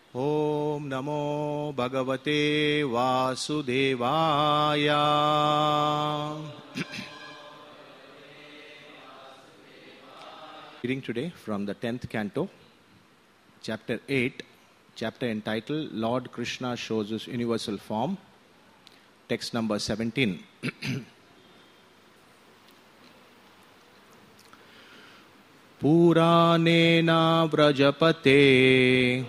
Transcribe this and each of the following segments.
Om Namo Bhagavate Vasudevaya. Reading today from the 10th canto, chapter 8, chapter entitled Lord Krishna Shows His Universal Form, text number 17. Puranena Vrajapate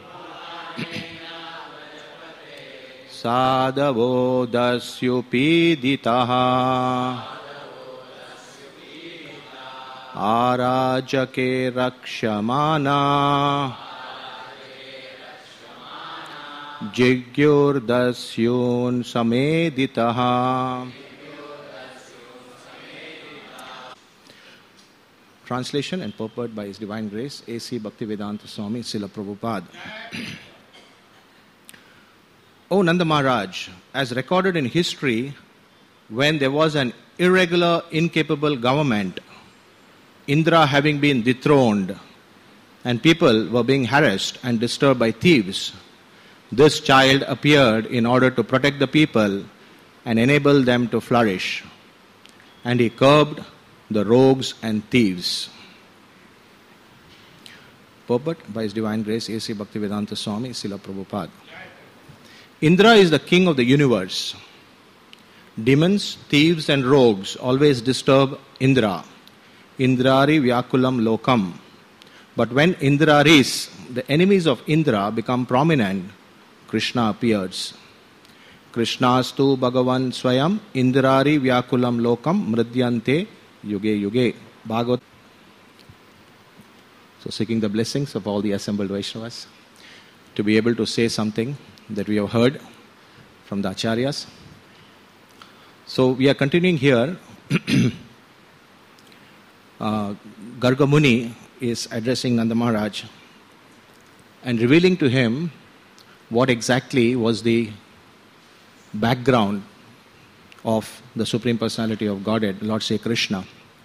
Sadavo Dasyupiditaha Arajake Rakshamana Jigyur Dasyun Sameditaha. Translation and purport by His Divine Grace A.C. Bhaktivedanta Swami Srila Prabhupada. O Nanda Maharaj, as recorded in history, when there was an irregular, incapable government, Indra having been dethroned, and people were being harassed and disturbed by thieves, this child appeared in order to protect the people and enable them to flourish. And he curbed the rogues and thieves. Purport by His Divine Grace A.C. Bhaktivedanta Swami Srila Prabhupada. Indra is the king of the universe. Demons, thieves and rogues always disturb Indra. Indrari Vyakulam Lokam. But when Indraris, the enemies of Indra, become prominent, Krishna appears. Krishnastu Bhagavan Swayam Indrari Vyakulam Lokam Mridyante Yuge Yuge. Bhagavad. So seeking the blessings of all the assembled Vaishnavas to be able to say something that we have heard from the Acharyas. So we are continuing here. Garga Muni is addressing Nanda Maharaj and revealing to him what exactly was the background of the Supreme Personality of Godhead, Lord Sri Krishna.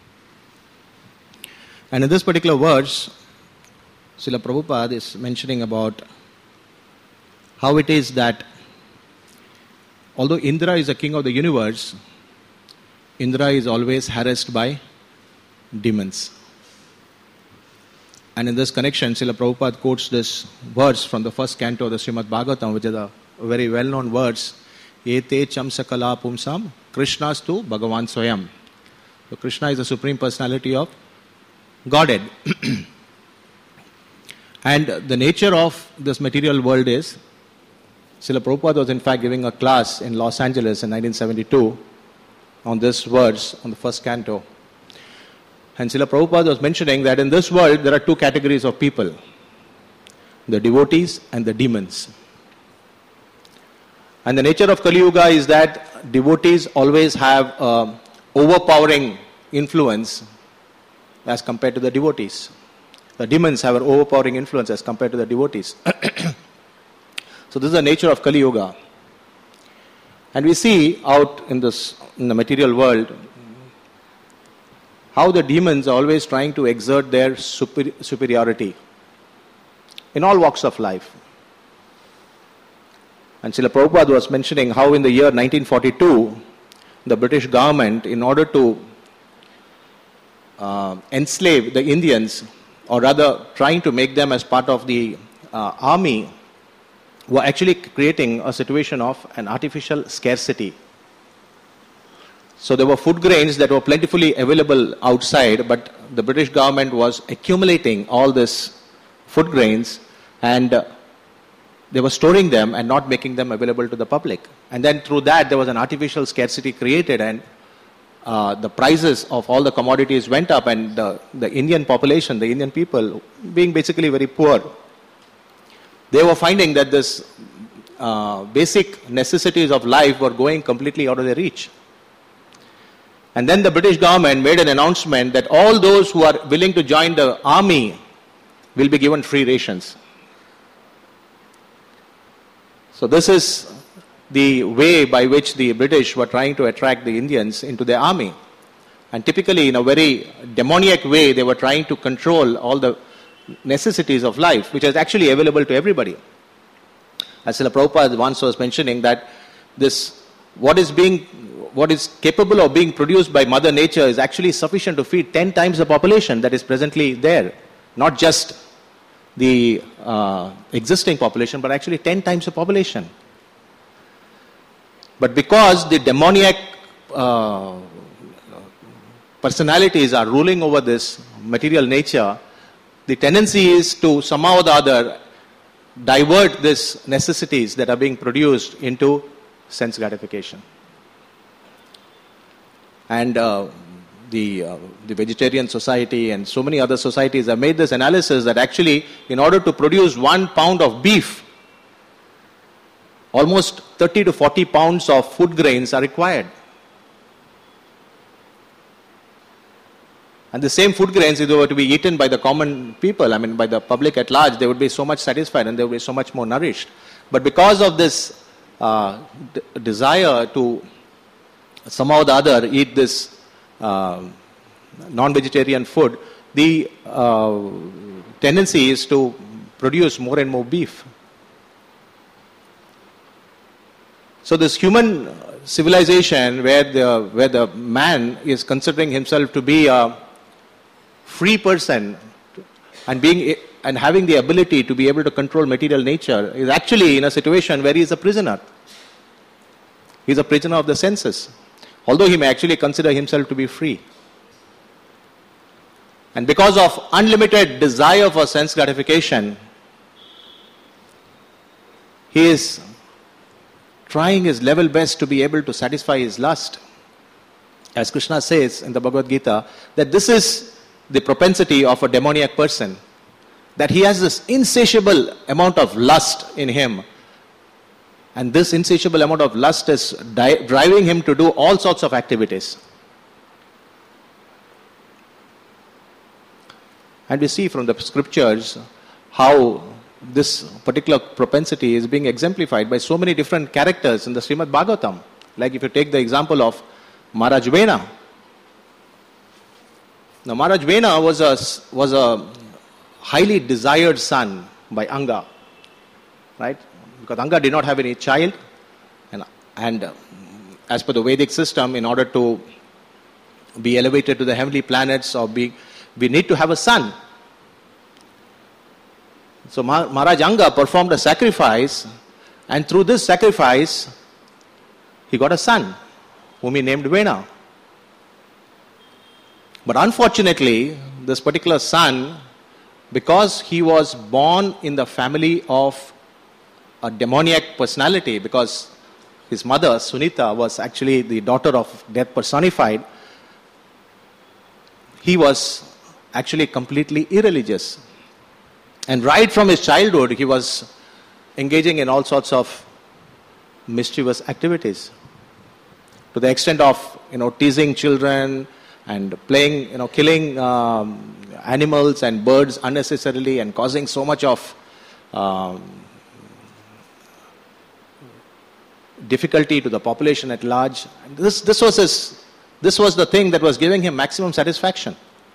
And in this particular verse, Srila Prabhupada is mentioning about how it is that although Indra is the king of the universe, Indra is always harassed by demons. And in this connection, Srila Prabhupada quotes this verse from the first canto of the Srimad Bhagavatam, which is a very well-known verse. Ete cham sakala pumsam Krishnastu Bhagavan Swayam. So Krishna is the Supreme Personality of Godhead. And the nature of this material world is, Srila Prabhupada was in fact giving a class in Los Angeles in 1972 on this verse, on the first canto. And Srila Prabhupada was mentioning that in this world there are two categories of people, the devotees and the demons. And the nature of Kali Yuga is that devotees always have overpowering influence as compared to the devotees. The demons have an overpowering influence as compared to the devotees. So this is the nature of Kali Yuga. And we see out in the material world how the demons are always trying to exert their superiority in all walks of life. And Srila Prabhupada was mentioning how in the year 1942, the British government, in order to enslave the Indians, or rather trying to make them as part of the army, were actually creating a situation of an artificial scarcity. So there were food grains that were plentifully available outside, but the British government was accumulating all this food grains and they were storing them and not making them available to the public. And then through that there was an artificial scarcity created, and the prices of all the commodities went up, and the Indian population, the Indian people, being basically very poor, they were finding that this basic necessities of life were going completely out of their reach. And then the British government made an announcement that all those who are willing to join the army will be given free rations. So this is the way by which the British were trying to attract the Indians into their army. And typically in a very demoniac way, they were trying to control all the necessities of life, which is actually available to everybody. as Srila Prabhupada once was mentioning, that this, what is capable of being produced by Mother Nature is actually sufficient to feed 10 times the population that is presently there. Not just the existing population, but actually 10 times the population. But because the demoniac personalities are ruling over this material nature, the tendency is to somehow or the other divert these necessities that are being produced into sense gratification. And the vegetarian society and so many other societies have made this analysis that actually in order to produce 1 pound of beef, almost 30 to 40 pounds of food grains are required. And the same food grains, if they were to be eaten by the common people, I mean by the public at large, they would be so much satisfied and they would be so much more nourished. But because of this desire to somehow or the other eat this non-vegetarian food, the tendency is to produce more and more beef. So this human civilization where the man is considering himself to be a free person and having the ability to be able to control material nature is actually in a situation where he is a prisoner. He is a prisoner of the senses, although he may actually consider himself to be free. And because of unlimited desire for sense gratification, he is trying his level best to be able to satisfy his lust. As Krishna says in the Bhagavad Gita, that this is the propensity of a demoniac person, that he has this insatiable amount of lust in him. And this insatiable amount of lust is driving him to do all sorts of activities. And we see from the scriptures how this particular propensity is being exemplified by so many different characters in the Srimad Bhagavatam. Like if you take the example of Maharaj Vena. Now Maharaj Vena was a highly desired son by Anga, right? Because Anga did not have any child, and as per the Vedic system, in order to be elevated to the heavenly planets we need to have a son. So Maharaj Anga performed a sacrifice, and through this sacrifice, he got a son, whom he named Vena. But unfortunately, this particular son, because he was born in the family of a demoniac personality, because his mother, Sunita, was actually the daughter of death personified, he was actually completely irreligious. And right from his childhood, he was engaging in all sorts of mischievous activities, to the extent of teasing children and playing, killing animals and birds unnecessarily and causing so much of difficulty to the population at large. This was the thing that was giving him maximum satisfaction.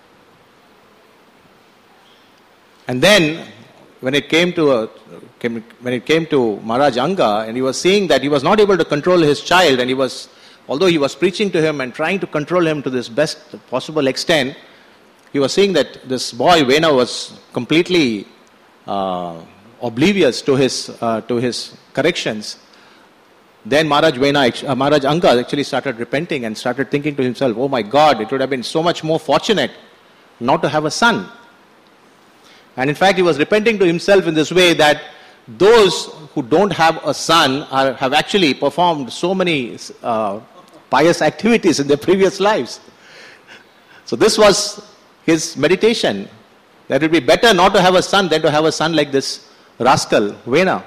And then, when it came to Maharaj Anga, and he was seeing that he was not able to control his child, and although he was preaching to him and trying to control him to this best possible extent, he was seeing that this boy Vena was completely oblivious to his corrections. Then Maharaj Anga actually started repenting and started thinking to himself, oh my God, it would have been so much more fortunate not to have a son. And in fact, he was repenting to himself in this way, that those who don't have a son have actually performed so many pious activities in their previous lives. So this was his meditation, that it would be better not to have a son than to have a son like this rascal, Vena.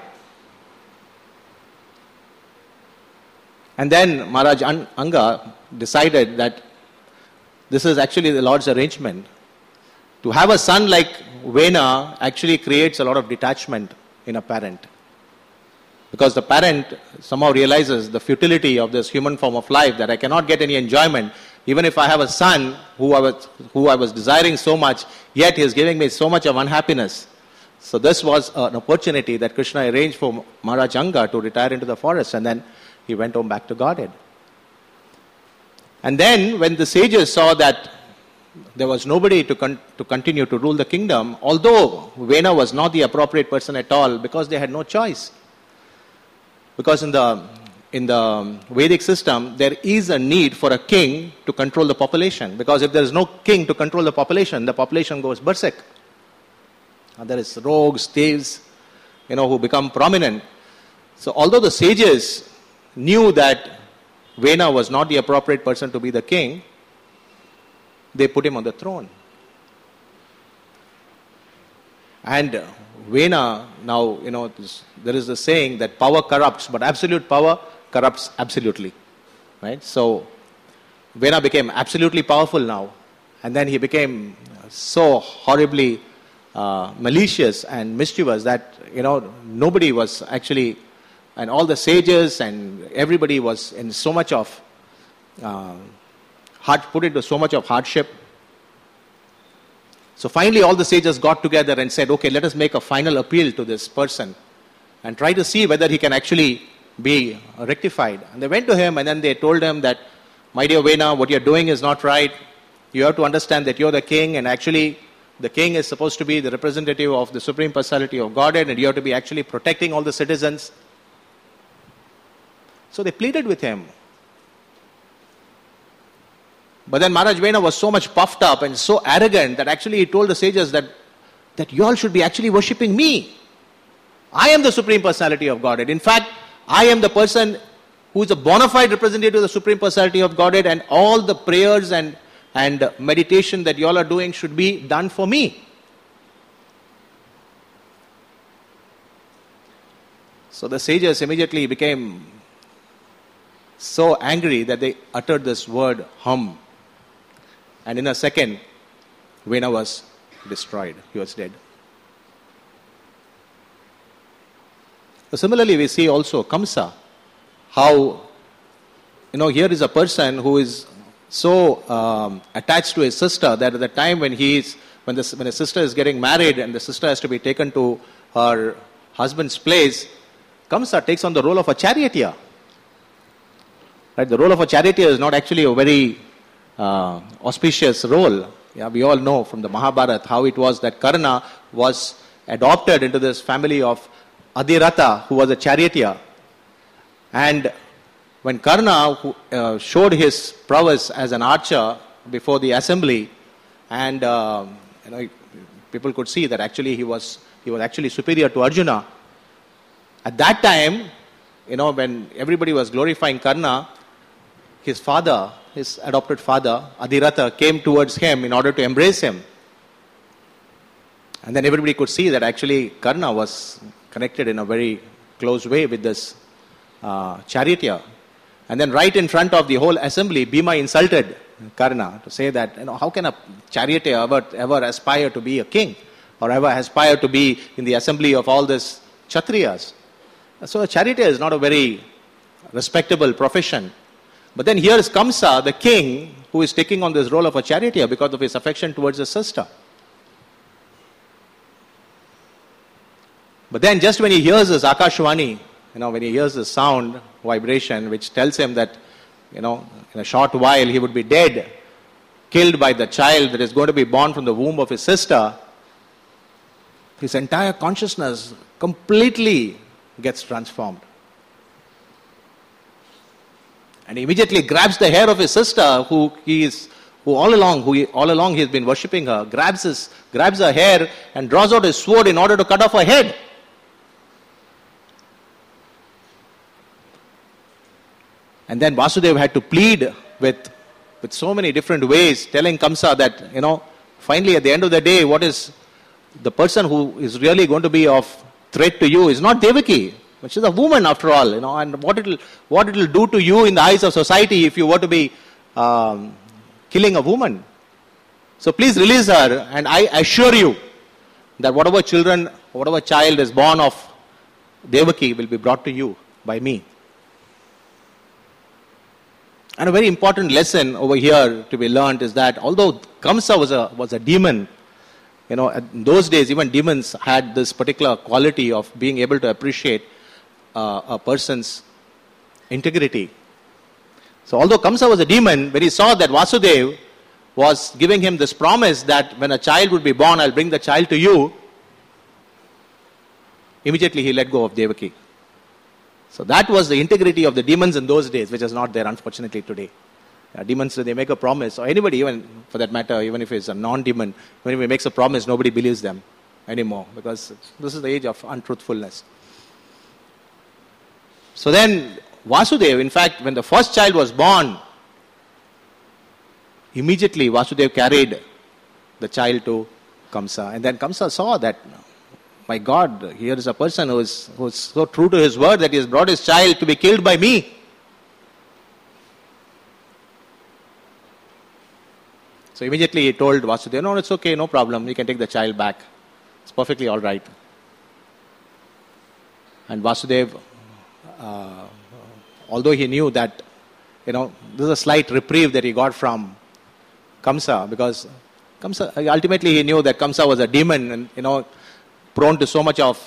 And then Maharaj Anga decided that this is actually the Lord's arrangement. To have a son like Vena actually creates a lot of detachment in a parent. Because the parent somehow realizes the futility of this human form of life, that I cannot get any enjoyment. Even if I have a son who I was desiring so much, yet he is giving me so much of unhappiness. So this was an opportunity that Krishna arranged for Maharaj Anga to retire into the forest, and then he went home back to Godhead. And then when the sages saw that there was nobody to continue to rule the kingdom, although Vena was not the appropriate person at all, because they had no choice. Because in the Vedic system, there is a need for a king to control the population. Because if there is no king to control the population goes berserk. And there is rogues, thieves, who become prominent. So although the sages knew that Vena was not the appropriate person to be the king, they put him on the throne. And Vena, now, there is a saying that power corrupts, but absolute power corrupts absolutely. Right? So Vena became absolutely powerful now. And then he became so horribly malicious and mischievous that, nobody was actually, and all the sages and everybody was in so much of, put into so much of hardship. So finally all the sages got together and said, okay, let us make a final appeal to this person and try to see whether he can actually be rectified. And they went to him and then they told him that, my dear Vena, what you're doing is not right. You have to understand that you're the king, and actually the king is supposed to be the representative of the Supreme Personality of Godhead, and you have to be actually protecting all the citizens. So they pleaded with him. But then Maharaj Vena was so much puffed up and so arrogant that actually he told the sages that you all should be actually worshipping me. I am the Supreme Personality of Godhead. In fact, I am the person who is a bona fide representative of the Supreme Personality of Godhead, and all the prayers and meditation that you all are doing should be done for me. So the sages immediately became so angry that they uttered this word, hum. And in a second, Vena was destroyed. He was dead. So similarly, we see also Kamsa, how, here is a person who is so attached to his sister that at the time when when a sister is getting married and the sister has to be taken to her husband's place, Kamsa takes on the role of a charioteer. Right? The role of a charioteer is not actually a very auspicious role. Yeah, we all know from the Mahabharata how it was that Karna was adopted into this family of Adhiratha, who was a charioteer. And when Karna showed his prowess as an archer before the assembly, and people could see that actually he was actually superior to Arjuna. At that time, when everybody was glorifying Karna, his father, his adopted father, Adhiratha, came towards him in order to embrace him. And then everybody could see that actually Karna was connected in a very close way with this charioteer. And then right in front of the whole assembly, Bhima insulted Karna to say that, how can a charioteer ever aspire to be a king, or ever aspire to be in the assembly of all these Kshatriyas? So a charioteer is not a very respectable profession. But then here is Kamsa, the king, who is taking on this role of a charioteer because of his affection towards his sister. But then just when he hears this Akashvani, when he hears the sound, vibration, which tells him that, in a short while he would be dead, killed by the child that is going to be born from the womb of his sister, his entire consciousness completely gets transformed. And he immediately grabs the hair of his sister, who all along he has been worshipping her, grabs her hair and draws out his sword in order to cut off her head. And then Vasudeva had to plead with so many different ways, telling Kamsa that, finally at the end of the day, what is the person who is really going to be of threat to you is not Devaki, but she's a woman after all, and what it'll do to you in the eyes of society if you were to be killing a woman. So please release her, and I assure you that whatever child is born of Devaki will be brought to you by me. And a very important lesson over here to be learned is that although Kamsa was a demon, in those days, even demons had this particular quality of being able to appreciate a person's integrity. So although Kamsa was a demon, when he saw that Vasudev was giving him this promise that when a child would be born, I'll bring the child to you, immediately he let go of Devaki. So that was the integrity of the demons in those days, which is not there, unfortunately, today. Demons, they make a promise, or anybody, even for that matter, even if it's a non-demon, when he makes a promise, nobody believes them anymore, because this is the age of untruthfulness. So then, Vasudev, in fact, when the first child was born, immediately Vasudev carried the child to Kamsa. And then Kamsa saw that, my God, here is a person who is so true to his word that he has brought his child to be killed by me. So immediately he told Vasudev, no, it's okay, no problem, you can take the child back. It's perfectly all right. And Vasudev, although he knew that, this is a slight reprieve that he got from Kamsa, because Kamsa, ultimately he knew that Kamsa was a demon and, prone to so much of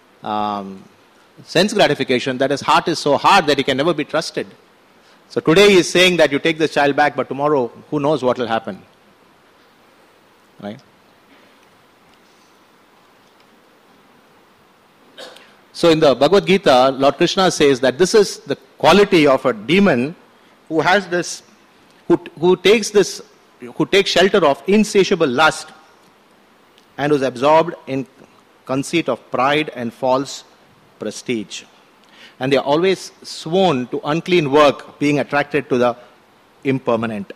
sense gratification that his heart is so hard that he can never be trusted. So today he is saying that you take the child back, but tomorrow, who knows what will happen. Right? So in the Bhagavad Gita, Lord Krishna says that this is the quality of a demon who has this, who takes shelter of insatiable lust and who is absorbed in conceit of pride and false prestige. And they are always sworn to unclean work, being attracted to the impermanent.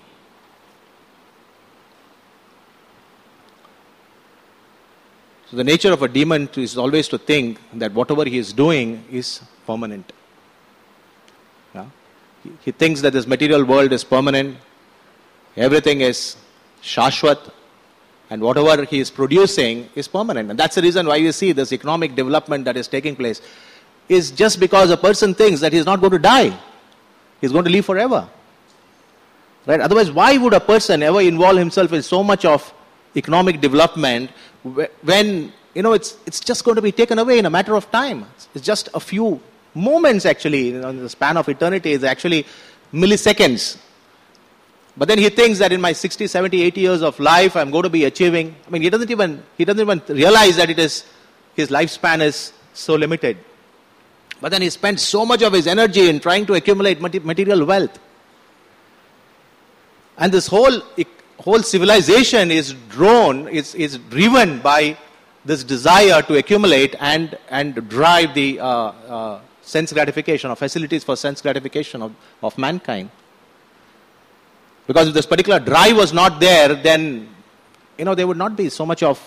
So the nature of a demon is always to think that whatever he is doing is permanent. Yeah? He thinks that this material world is permanent, everything is shashwat, and whatever he is producing is permanent. And that's the reason why you see this economic development that is taking place is just because a person thinks that he is not going to die. He is going to live forever. Right? Otherwise, why would a person ever involve himself in so much of economic development when, it's just going to be taken away in a matter of time? It's just a few moments actually, in the span of eternity is actually milliseconds. But then he thinks that in my 60, 70, 80 years of life, I'm going to be achieving. He doesn't even realize that his lifespan is so limited. But then he spends so much of his energy in trying to accumulate material wealth. And this whole civilization is driven by this desire to accumulate and drive the sense gratification or facilities for sense gratification of mankind. Because if this particular drive was not there, then, there would not be so much of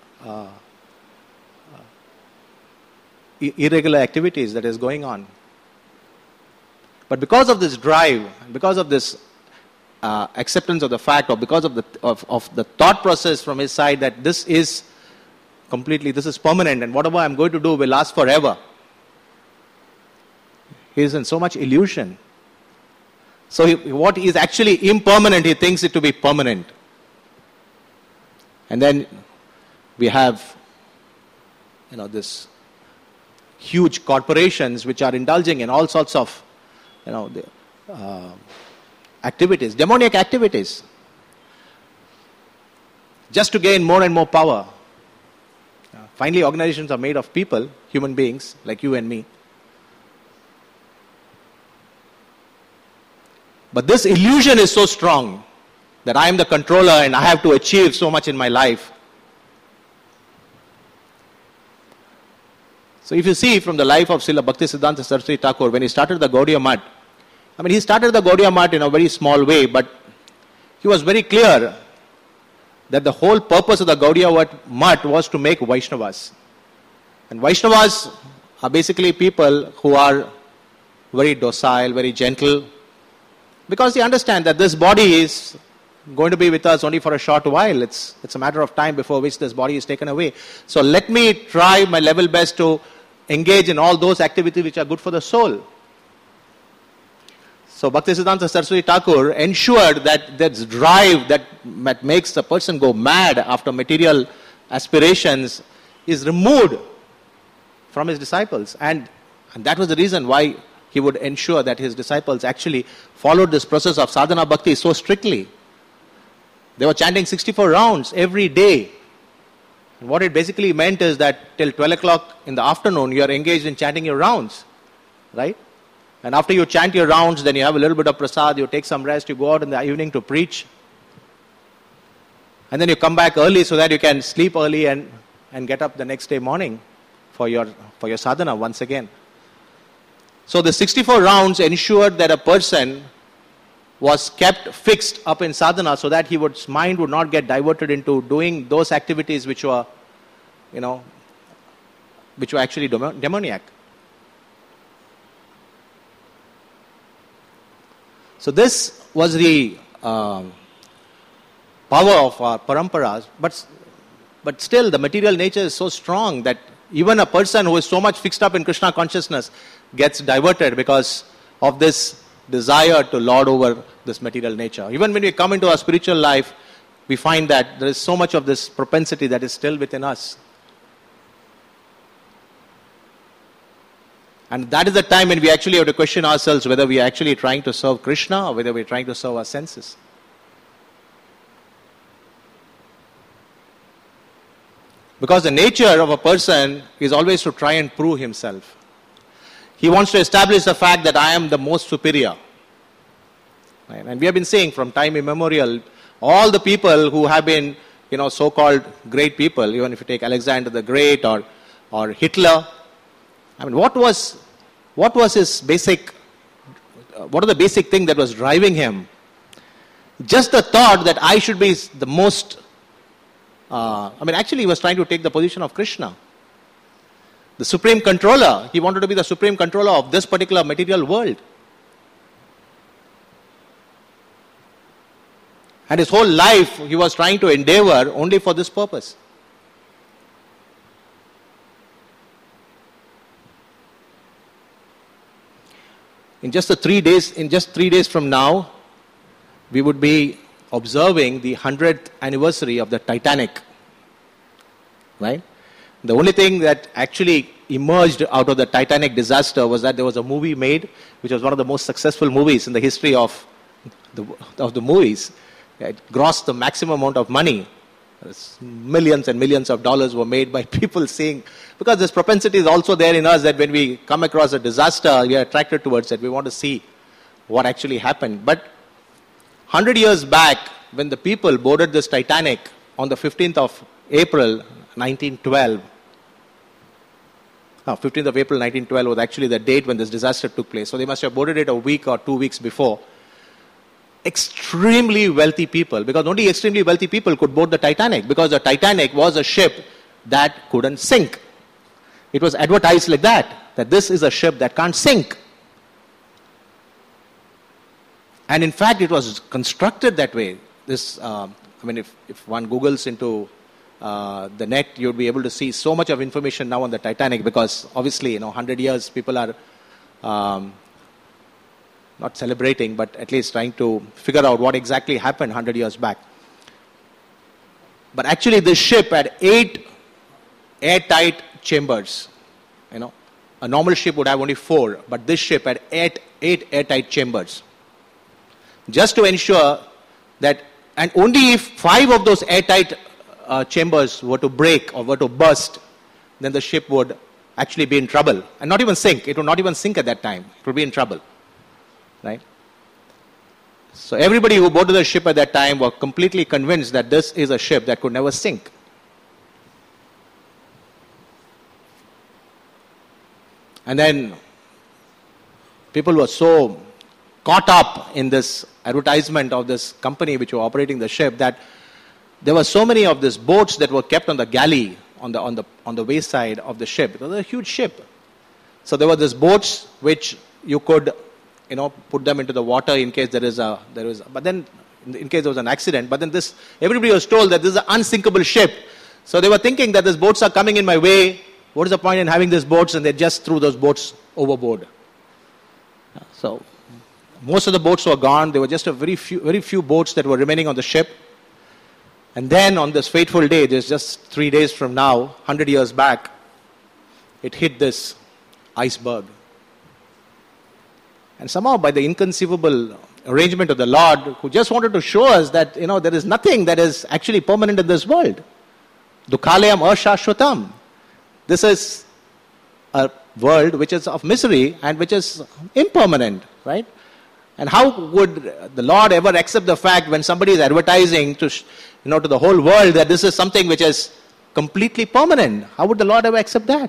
irregular activities that is going on. But because of this drive, because of this acceptance of the fact, or because of the thought process from his side that this is permanent and whatever I'm going to do will last forever, he is in so much illusion. So what is actually impermanent, he thinks it to be permanent. And then we have, this huge corporations which are indulging in all sorts of, activities, demoniac activities, just to gain more and more power. Finally, organizations are made of people, human beings like you and me. But this illusion is so strong that I am the controller and I have to achieve so much in my life. So if you see from the life of Srila Bhaktisiddhanta Saraswati Thakur, when he started the Gaudiya Math, he started the Gaudiya Math in a very small way, but he was very clear that the whole purpose of the Gaudiya Math was to make Vaishnavas. And Vaishnavas are basically people who are very docile, very gentle, because they understand that this body is going to be with us only for a short while. It's a matter of time before which this body is taken away. So let me try my level best to engage in all those activities which are good for the soul. So Bhaktisiddhanta Saraswati Thakur ensured that that drive that makes a person go mad after material aspirations is removed from his disciples. And that was the reason why he would ensure that his disciples actually followed this process of sadhana bhakti so strictly. They were chanting 64 rounds every day. And what it basically meant is that till 12 o'clock in the afternoon, you are engaged in chanting your rounds. Right? And after you chant your rounds, then you have a little bit of prasad, you take some rest, you go out in the evening to preach. And then you come back early so that you can sleep early and get up the next day morning for your sadhana once again. So the 64 rounds ensured that a person was kept fixed up in sadhana so that his mind would not get diverted into doing those activities which were actually demoniac. So this was the power of our paramparas, but still the material nature is so strong that even a person who is so much fixed up in Krishna consciousness gets diverted because of this desire to lord over this material nature. Even when we come into our spiritual life, we find that there is so much of this propensity that is still within us. And that is the time when we actually have to question ourselves whether we are actually trying to serve Krishna or whether we are trying to serve our senses. Because the nature of a person is always to try and prove himself. He wants to establish the fact that I am the most superior. Right? And we have been saying from time immemorial, all the people who have been, so-called great people, even if you take Alexander the Great or Hitler, I mean, what was his basic, what are the basic thing that was driving him? Just the thought that I should be the most, actually he was trying to take the position of Krishna. The supreme controller, he wanted to be the supreme controller of this particular material world. And his whole life he was trying to endeavor only for this purpose. In just 3 days from now, we would be observing the 100th anniversary of the Titanic. Right? The only thing that actually emerged out of the Titanic disaster was that there was a movie made, which was one of the most successful movies in the history of the movies. It grossed the maximum amount of money. Millions and millions of dollars were made by people saying, because this propensity is also there in us that when we come across a disaster, we are attracted towards it. We want to see what actually happened. But 100 years back, when the people boarded this Titanic on the 15th of April 1912, 15th of April 1912 was actually the date when this disaster took place. So they must have boarded it a week or 2 weeks before. Extremely wealthy people, because only extremely wealthy people could board the Titanic, because the Titanic was a ship that couldn't sink. It was advertised like that this is a ship that can't sink. And in fact, it was constructed that way. This, if one Googles into the net, you'll be able to see so much of information now on the Titanic, because obviously, 100 years people are not celebrating, but at least trying to figure out what exactly happened 100 years back. But actually this ship had 8 airtight chambers. A normal ship would have only 4, but this ship had 8 airtight chambers. Just to ensure that, and only if 5 of those airtight chambers were to break or were to burst, then the ship would actually be in trouble. And not even sink. It would not even sink at that time. It would be in trouble. Right? So everybody who boarded the ship at that time were completely convinced that this is a ship that could never sink. And then people were so caught up in this advertisement of this company which were operating the ship that there were so many of these boats that were kept on the galley on the wayside of the ship. It was a huge ship. So there were these boats which you could put them into the water in case but then in case there was an accident. But then everybody was told that this is an unsinkable ship. So they were thinking that these boats are coming in my way. What is the point in having these boats? And they just threw those boats overboard. So most of the boats were gone. There were just very few boats that were remaining on the ship. And then on this fateful day, there's just 3 days from now, 100 years back, it hit this iceberg. And somehow by the inconceivable arrangement of the Lord, who just wanted to show us that, there is nothing that is actually permanent in this world. Dukhalayam ashashvatam. This is a world which is of misery and which is impermanent, right? And how would the Lord ever accept the fact when somebody is advertising to the whole world that this is something which is completely permanent? How would the Lord ever accept that?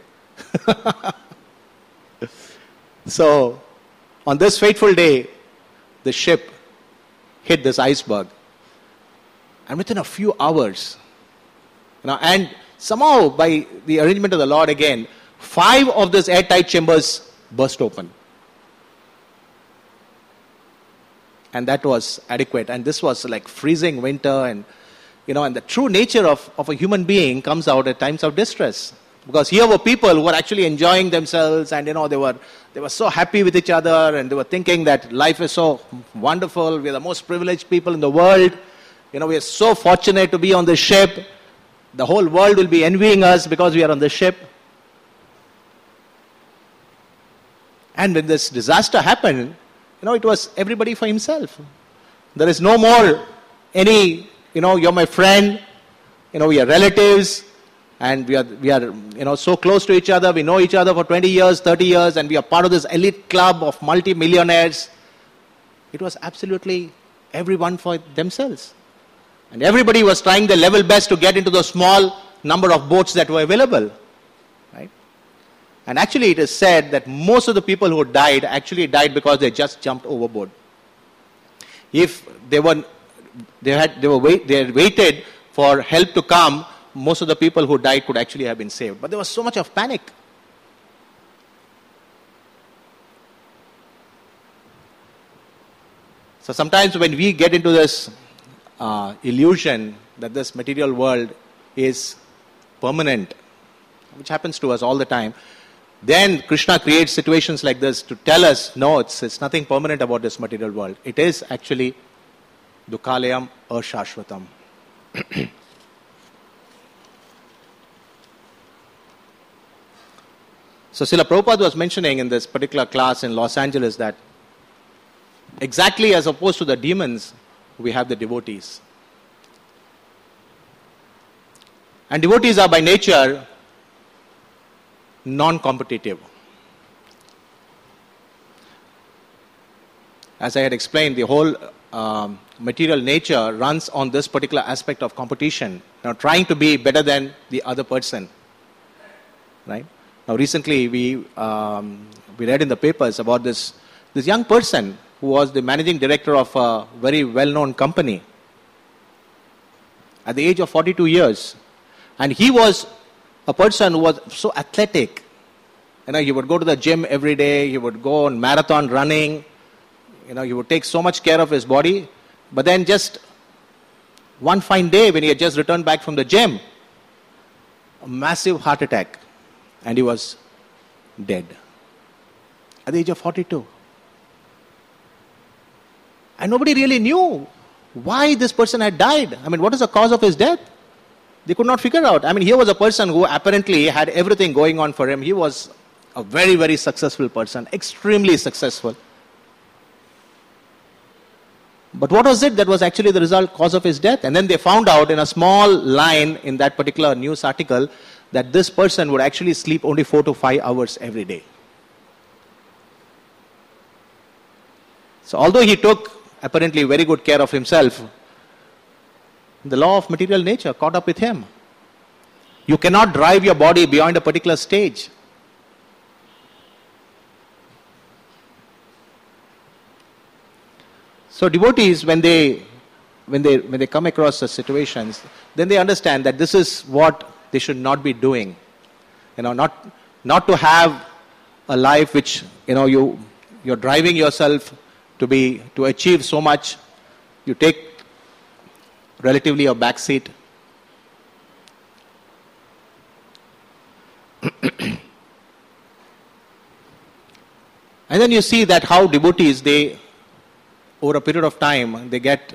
So, on this fateful day, the ship hit this iceberg. And within a few hours, and somehow by the arrangement of the Lord again, 5 of these airtight chambers burst open. And that was adequate. And this was like freezing winter, and the true nature of a human being comes out at times of distress. Because here were people who were actually enjoying themselves, and they were so happy with each other, and they were thinking that life is so wonderful. We are the most privileged people in the world. We are so fortunate to be on this ship. The whole world will be envying us because we are on this ship. And when this disaster happened, it was everybody for himself. There is no more any, you're my friend, we are relatives, and we are so close to each other. We know each other for 20 years, 30 years, and we are part of this elite club of multi-millionaires. It was absolutely everyone for themselves. And everybody was trying their level best to get into the small number of boats that were available. Right? And actually it is said that most of the people who died actually died because they just jumped overboard. If they had waited for help to come, most of the people who died could actually have been saved. But there was so much of panic. So sometimes when we get into this illusion that this material world is permanent, which happens to us all the time, then Krishna creates situations like this to tell us, no, it's nothing permanent about this material world. It is actually Dukhalayam ashashvatam. So Srila Prabhupada was mentioning in this particular class in Los Angeles that exactly as opposed to the demons, we have the devotees. And devotees are by nature non-competitive. As I had explained, the whole material nature runs on this particular aspect of competition. Trying to be better than the other person. Right? Now recently we read in the papers about this young person who was the managing director of a very well-known company at the age of 42 years. And he was a person who was so athletic. He would go to the gym every day, he would go on marathon running, he would take so much care of his body. But then just one fine day when he had just returned back from the gym, a massive heart attack. And he was dead at the age of 42. And nobody really knew why this person had died. What is the cause of his death? They could not figure out. Here was a person who apparently had everything going on for him. He was a very, very successful person, extremely successful. But what was it that was actually the cause of his death? And then they found out in a small line in that particular news article that this person would actually sleep only 4 to 5 hours every day. So although he took apparently very good care of himself, the law of material nature caught up with him. You cannot drive your body beyond a particular stage. So devotees, when they come across such situations, then they understand that this is what they should not be doing. Not to have a life which you're driving yourself to achieve so much. You take relatively a back seat. And then you see that how devotees, they over a period of time, they get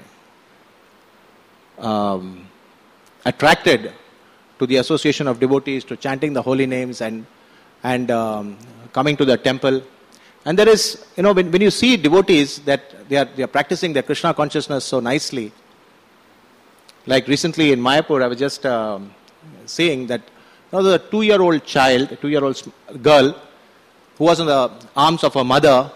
attracted to the association of devotees, to chanting the holy names and coming to the temple. And there is, when you see devotees that they are practicing their Krishna consciousness so nicely. Like recently in Mayapur, I was just seeing that there was a 2-year-old child, a 2-year-old girl, who was in the arms of her mother.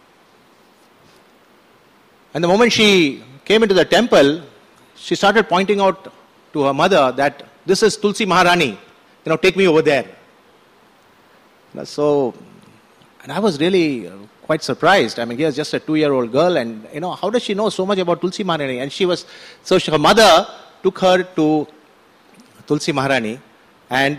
And the moment she came into the temple, she started pointing out to her mother that this is Tulsi Maharani, take me over there. So, and I was really quite surprised. I mean, here's just a 2-year-old girl, and how does she know so much about Tulsi Maharani? And her mother took her to Tulsi Maharani, and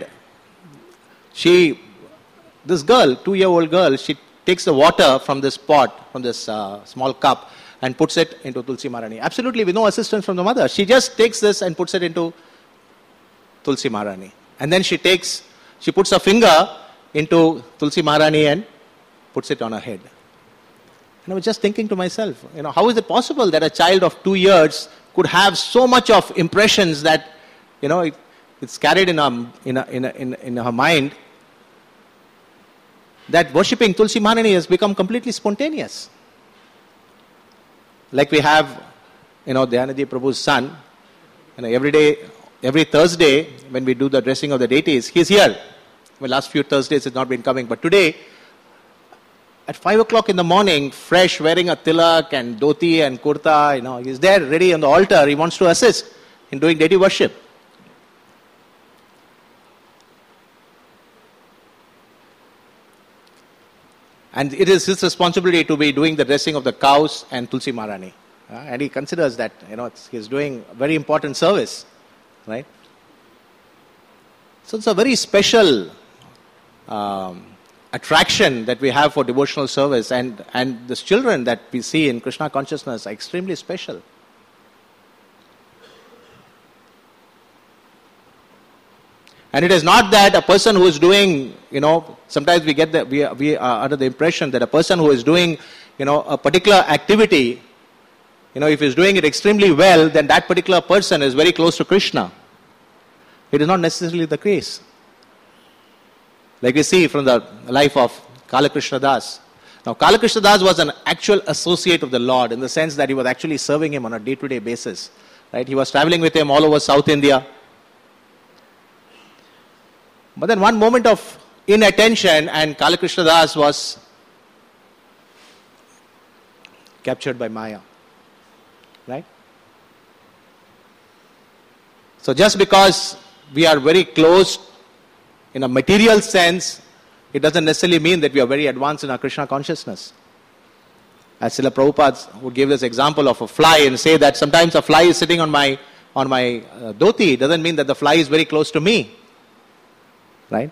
this girl, 2-year-old girl, she takes the water from this pot, from this small cup, and puts it into Tulsi Maharani. Absolutely with no assistance from the mother. She just takes this and puts it into Tulsi Maharani. And then she puts her finger into Tulsi Maharani and puts it on her head. And I was just thinking to myself, how is it possible that a child of 2 years could have so much of impressions that, it's carried in her mind, that worshipping Tulsi Maharani has become completely spontaneous. Like we have, Dayanidhi Prabhu's son, every Thursday when we do the dressing of the deities, he's here. Well, last few Thursdays he's not been coming, but today, at 5 o'clock in the morning, fresh, wearing a tilak and dhoti and kurta, he's there ready on the altar. He wants to assist in doing deity worship. And it is his responsibility to be doing the dressing of the cows and Tulsi Maharani. And he considers that, he's doing a very important service. Right? So it's a very special attraction that we have for devotional service. And these children that we see in Krishna consciousness are extremely special. And it is not that a person who is doing, sometimes we are under the impression that a person who is doing, a particular activity, if he's doing it extremely well, then that particular person is very close to Krishna. It is not necessarily the case. Like we see from the life of Kala Krishna Das. Now, Kala Krishna Das was an actual associate of the Lord in the sense that he was actually serving him on a day-to-day basis. Right? He was traveling with him all over South India. But then one moment of inattention and Kala Krishna Das was captured by Maya. Right? So just because we are very close in a material sense, it doesn't necessarily mean that we are very advanced in our Krishna consciousness. As Srila Prabhupada would give this example of a fly and say that sometimes a fly is sitting on my dhoti, it doesn't mean that the fly is very close to me. Right?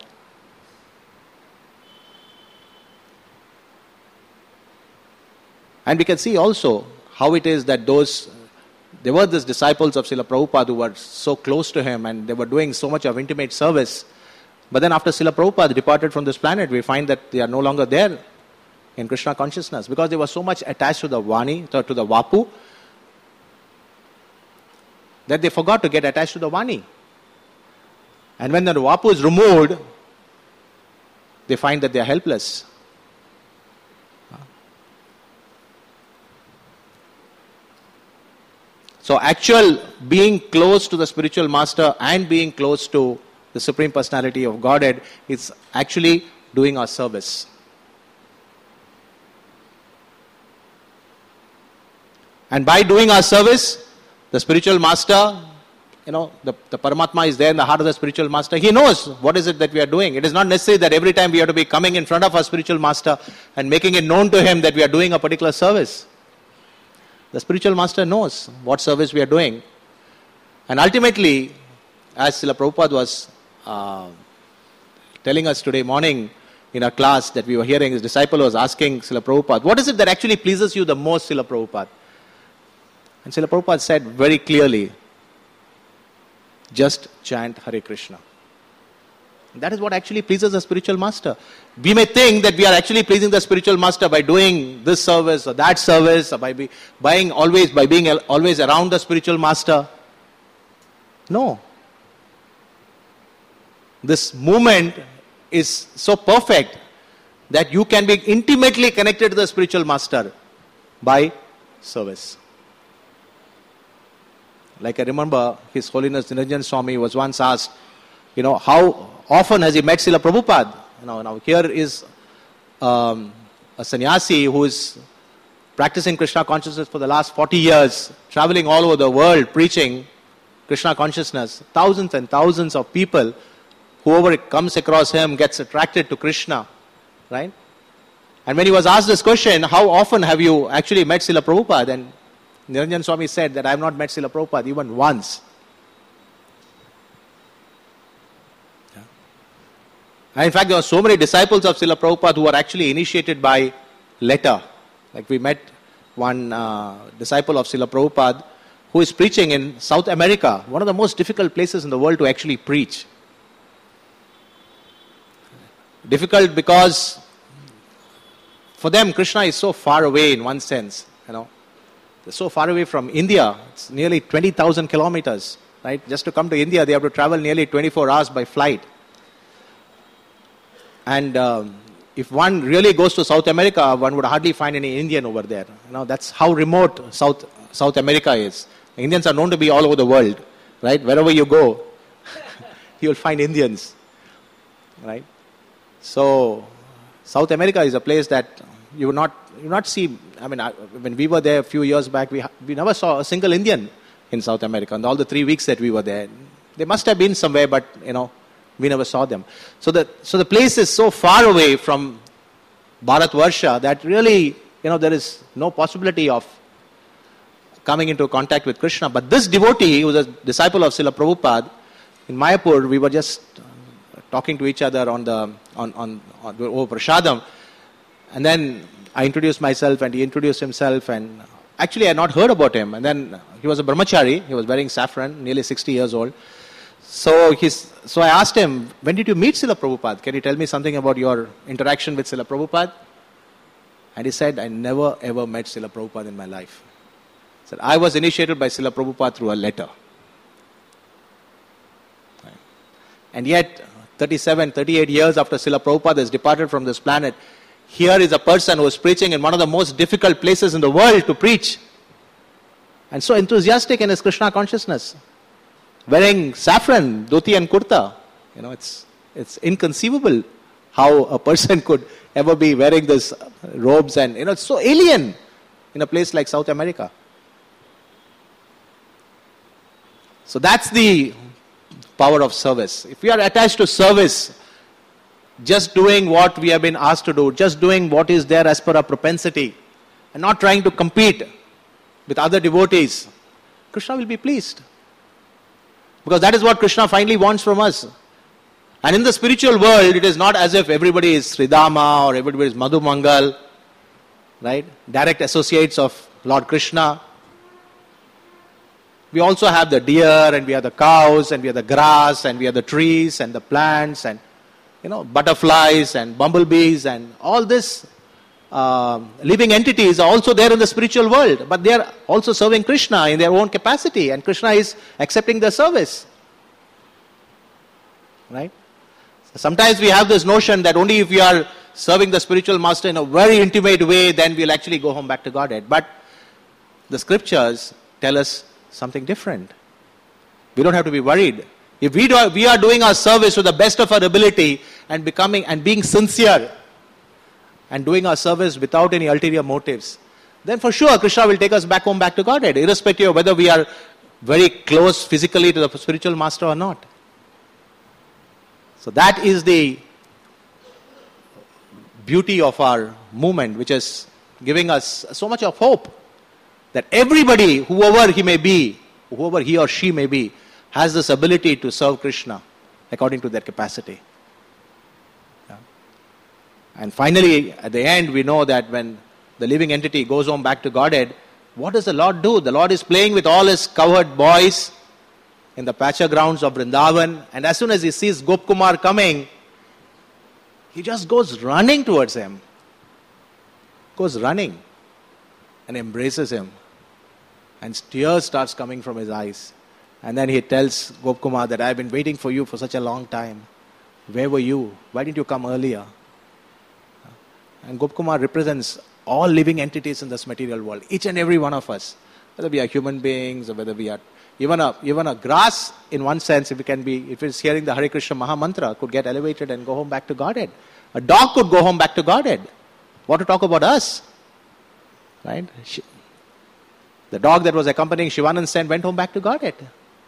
And we can see also how it is that there were these disciples of Srila Prabhupada who were so close to him and they were doing so much of intimate service. But then after Srila Prabhupada departed from this planet, we find that they are no longer there in Krishna consciousness because they were so much attached to the Vani, to the Vapu, that they forgot to get attached to the Vani. And when the Vapu is removed, they find that they are helpless. So actual being close to the spiritual master and being close to the Supreme Personality of Godhead is actually doing our service. And by doing our service, the spiritual master, the Paramatma is there in the heart of the spiritual master. He knows what is it that we are doing. It is not necessary that every time we have to be coming in front of our spiritual master and making it known to him that we are doing a particular service. The spiritual master knows what service we are doing. And ultimately, as Srila Prabhupada was telling us today morning in our class that we were hearing, his disciple was asking Srila Prabhupada, what is it that actually pleases you the most, Srila Prabhupada? And Srila Prabhupada said very clearly, just chant Hare Krishna. That is what actually pleases the spiritual master. We may think that we are actually pleasing the spiritual master by doing this service or that service, or by being always around the spiritual master. No. This movement is so perfect that you can be intimately connected to the spiritual master by service. Like I remember His Holiness Niranjan Swami was once asked, how often has he met Srila Prabhupada? Now here is a sannyasi who is practicing Krishna consciousness for the last 40 years, traveling all over the world, preaching Krishna consciousness. Thousands and thousands of people, whoever comes across him gets attracted to Krishna, right? And when he was asked this question, how often have you actually met Srila Prabhupada? And Niranjan Swami said that I have not met Srila Prabhupada even once. And in fact, there were so many disciples of Srila Prabhupada who were actually initiated by letter. Like we met one disciple of Srila Prabhupada who is preaching in South America, one of the most difficult places in the world to actually preach. Difficult because for them Krishna is so far away in one sense, They're so far away from India. It's nearly 20,000 kilometers, right? Just to come to India, they have to travel nearly 24 hours by flight. And if one really goes to South America, one would hardly find any Indian over there. That's how remote South America is. Indians are known to be all over the world, right? Wherever you go, you will find Indians, right? So South America is a place that you will not see. When we were there a few years back, we never saw a single Indian in South America. And all the 3 weeks that we were there, they must have been somewhere, but we never saw them. So the place is so far away from Bharatvarsha that really, there is no possibility of coming into contact with Krishna. But this devotee, who was a disciple of Srila Prabhupada, in Mayapur, we were just talking to each other on over Prashadam. And then I introduced myself and he introduced himself, and actually I had not heard about him. And then he was a brahmachari, he was wearing saffron, nearly 60 years old. So I asked him, when did you meet Srila Prabhupada? Can you tell me something about your interaction with Srila Prabhupada? And he said, I never ever met Srila Prabhupada in my life. He said, I was initiated by Srila Prabhupada through a letter. And yet, 38 years after Srila Prabhupada has departed from this planet, here is a person who is preaching in one of the most difficult places in the world to preach. And so enthusiastic in his Krishna consciousness. Wearing saffron, dhoti and kurta. It's inconceivable how a person could ever be wearing these robes, and it's so alien in a place like South America. So that's the power of service. If we are attached to service, just doing what we have been asked to do, just doing what is there as per our propensity, and not trying to compete with other devotees, Krishna will be pleased. Because that is what Krishna finally wants from us. And in the spiritual world, it is not as if everybody is Sridhama or everybody is Madhu Mangal, right? Direct associates of Lord Krishna. We also have the deer, and we have the cows, and we have the grass, and we have the trees, and the plants, and butterflies, and bumblebees, and all this living entities are also there in the spiritual world, but they are also serving Krishna in their own capacity, and Krishna is accepting their service. Right? Sometimes we have this notion that only if we are serving the spiritual master in a very intimate way, then we'll actually go home back to Godhead. But the scriptures tell us something different. We don't have to be worried. If we are doing our service to the best of our ability and being sincere and doing our service without any ulterior motives, then for sure Krishna will take us back home, back to Godhead, irrespective of whether we are very close physically to the spiritual master or not. So that is the beauty of our movement, which is giving us so much of hope that everybody, whoever he may be, whoever he or she may be, has this ability to serve Krishna according to their capacity. Yeah. And finally, at the end, we know that when the living entity goes home back to Godhead, what does the Lord do? The Lord is playing with all his cowherd boys, in the pasture grounds of Vrindavan, and as soon as he sees Gopkumar coming, he just goes running towards him. Goes running and embraces him. And tears starts coming from his eyes. And then he tells Gopkumar that I've been waiting for you for such a long time. Where were you? Why didn't you come earlier? And Gopkumar represents all living entities in this material world. Each and every one of us. Whether we are human beings or whether we are even a grass, in one sense, if it's hearing the Hare Krishna Maha Mantra, could get elevated and go home back to Godhead. A dog could go home back to Godhead. What to talk about us? Right? The dog that was accompanying Shivanand Sen went home back to Godhead.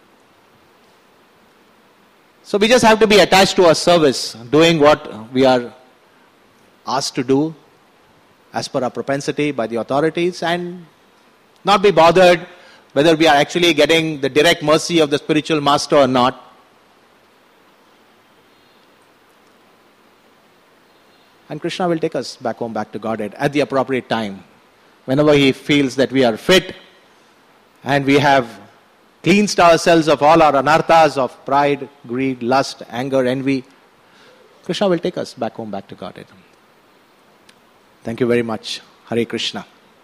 So we just have to be attached to our service, doing what we are asked to do as per our propensity by the authorities, and not be bothered whether we are actually getting the direct mercy of the spiritual master or not. And Krishna will take us back home, back to Godhead at the appropriate time. Whenever he feels that we are fit and we have cleansed ourselves of all our anarthas of pride, greed, lust, anger, envy, Krishna will take us back home, back to Godhead. Thank you very much. Hare Krishna.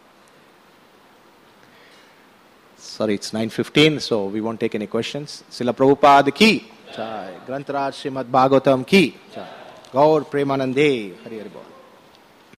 Sorry, it's 9:15, so we won't take any questions. Srila Prabhupada ki jai. Granth Raj Srimad Bhagavatam ki jai. Gaur Premanande. Hari Hari Bol.